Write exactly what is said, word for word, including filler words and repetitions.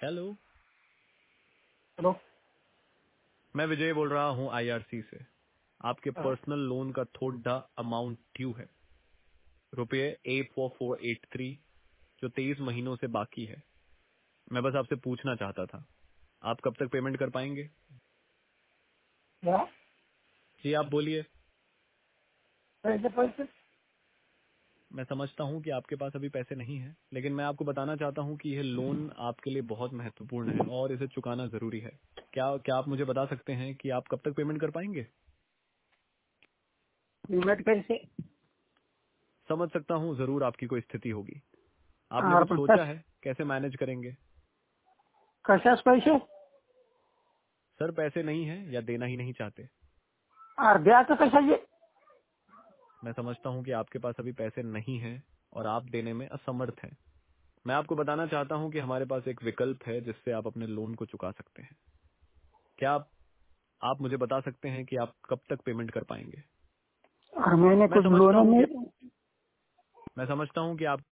Hello, hello. मैं विजय बोल रहा हूँ आईआरसी से। आपके हाँ, पर्सनल लोन का थोड़ा अमाउंट ड्यू है, रुपये eight four four eight three, जो तेईस महीनों से बाकी है। मैं बस आपसे पूछना चाहता था, आप कब तक पेमेंट कर पाएंगे? क्या जी आप बोलिए। पैसे पैसे मैं समझता हूँ कि आपके पास अभी पैसे नहीं हैं, लेकिन मैं आपको बताना चाहता हूँ कि यह लोन आपके लिए बहुत महत्वपूर्ण है और इसे चुकाना जरूरी है। क्या क्या आप मुझे बता सकते हैं कि आप कब तक पेमेंट कर पाएंगे? पेमेंट पैसे समझ सकता हूँ, जरूर आपकी कोई स्थिति होगी। आपने और कुछ पचास सोचा है कैसे मैनेज करेंगे? कशाच पैसे सर पैसे नहीं है या देना ही नहीं चाहते? और ब्याज कशाचे मैं समझता हूँ कि आपके पास अभी पैसे नहीं हैं और आप देने में असमर्थ हैं। मैं आपको बताना चाहता हूँ कि हमारे पास एक विकल्प है जिससे आप अपने लोन को चुका सकते हैं। क्या आप, आप मुझे बता सकते हैं कि आप कब तक पेमेंट कर पाएंगे? और मैंने मैं कुछ समझता लोन हूँ कि नहीं मैं समझता हूँ कि आप